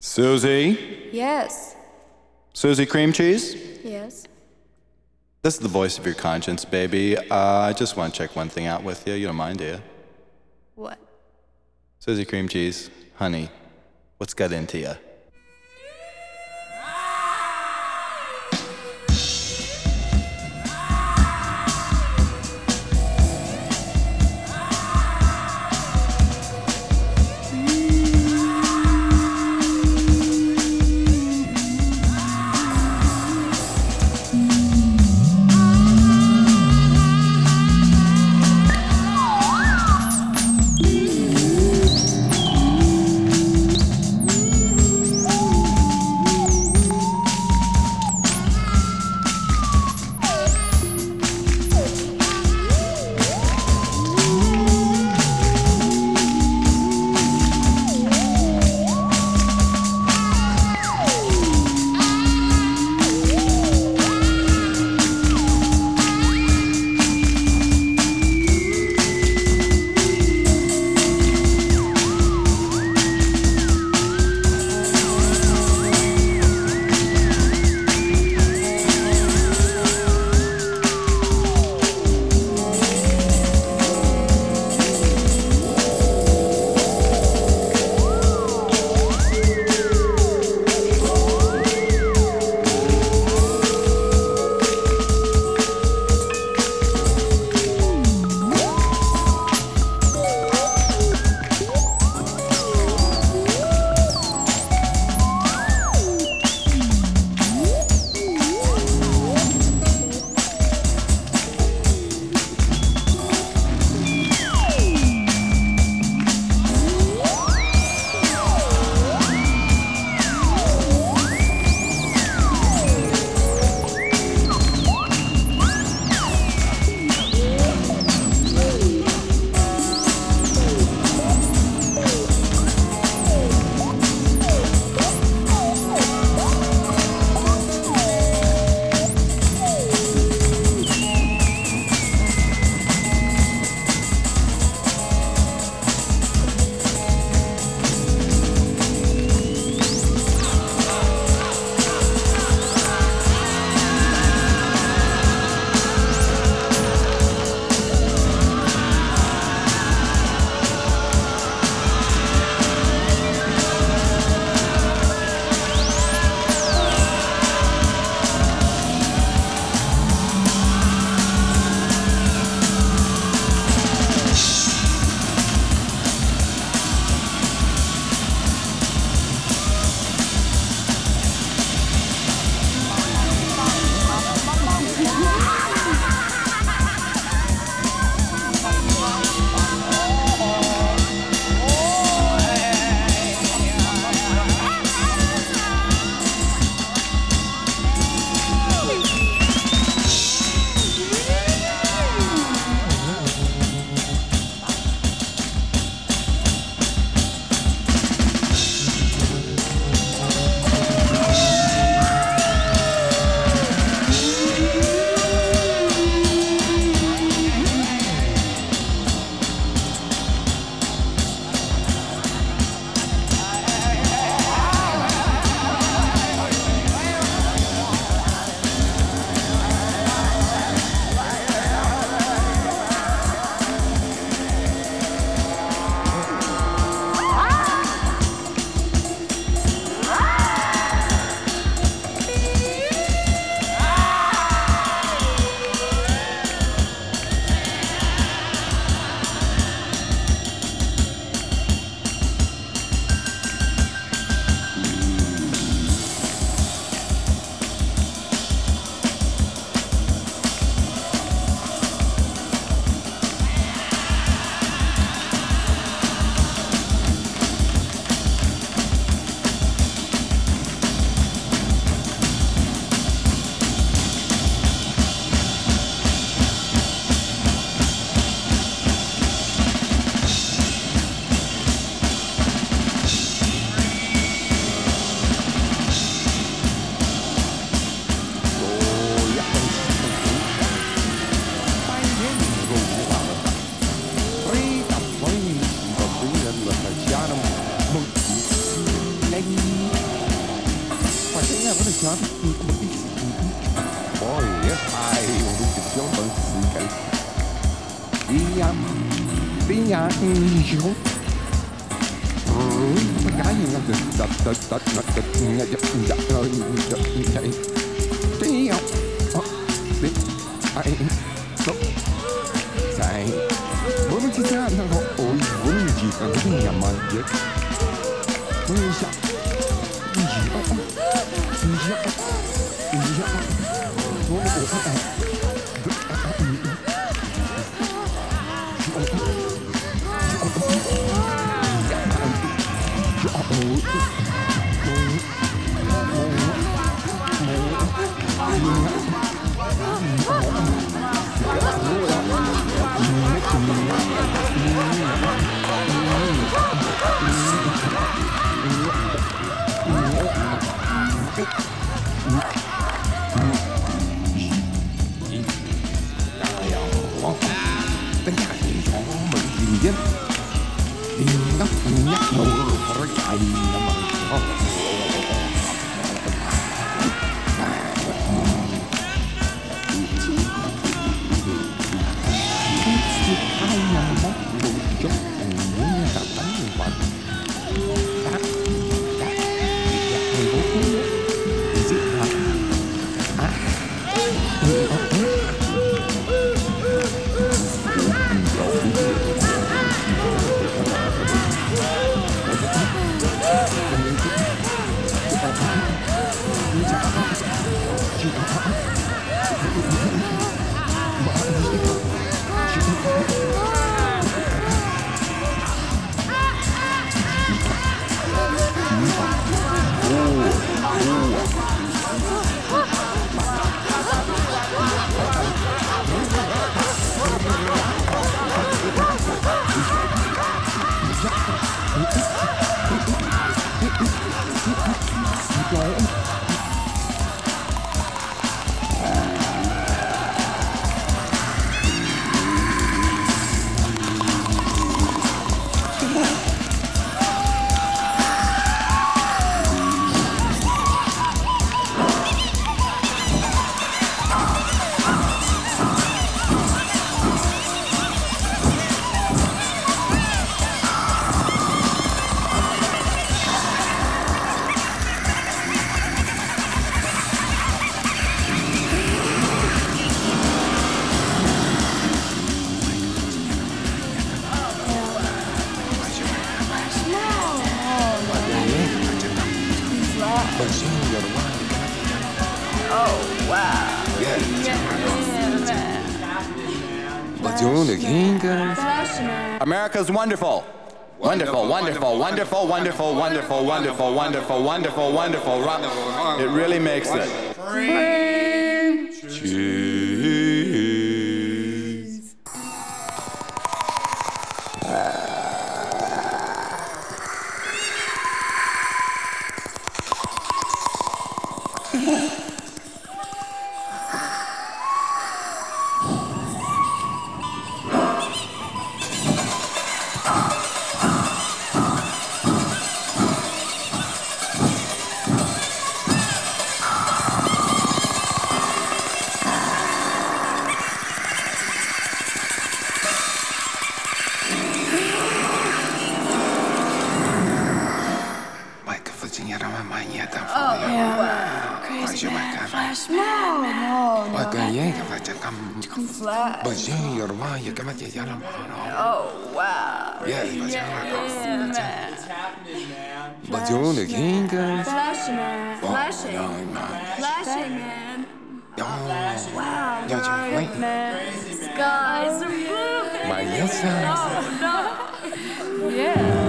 Susie? Yes. Susie Cream Cheese? Yes. This is the voice of your conscience, baby. I just want to check one thing out with you. You don't mind, do you? What? Susie Cream Cheese, honey, what's got into you? Boy, yes, I will give your birthday. Cái gì sai bunu kita nak oyun jika nyaman je bisa America's wonderful. Wonderful, wonderful, wonderful, wonderful, wonderful, wonderful, wonderful, wonderful, wonderful. It really makes it. Cheese. Oh, wow. Yeah, It's happening, man. Flashing, man. Flashing, man. Wow, right, man. Skies are blue. My yes, Oh, no. Yeah.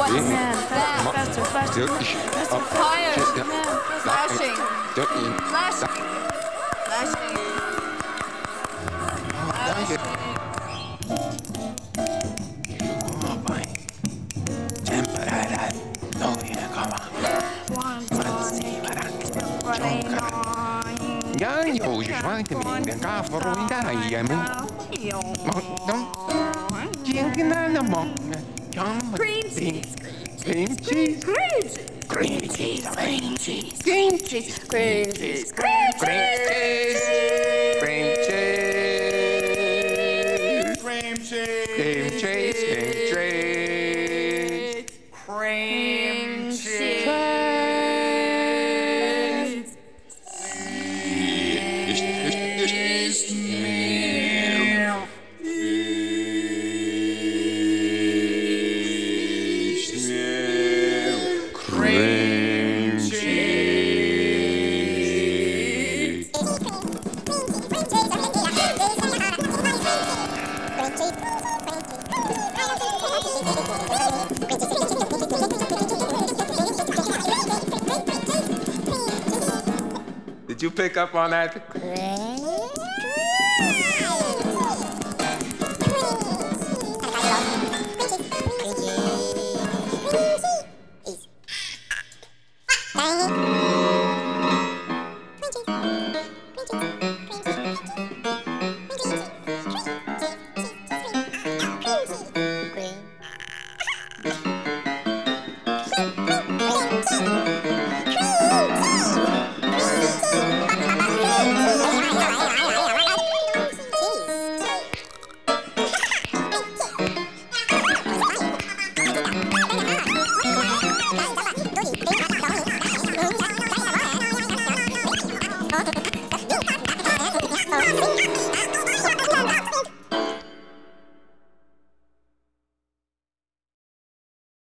What? Man, faster, faster. Fire. Man, flashing. Flashing. Flashing. Cream cheese. Cream cheese. Cream cheese. Cream cheese. Cream cheese. Cream cheese. Cream cheese. Cream cheese. Cream cheese. Cream cheese. Cream cheese. Did you pick up on that? Oh,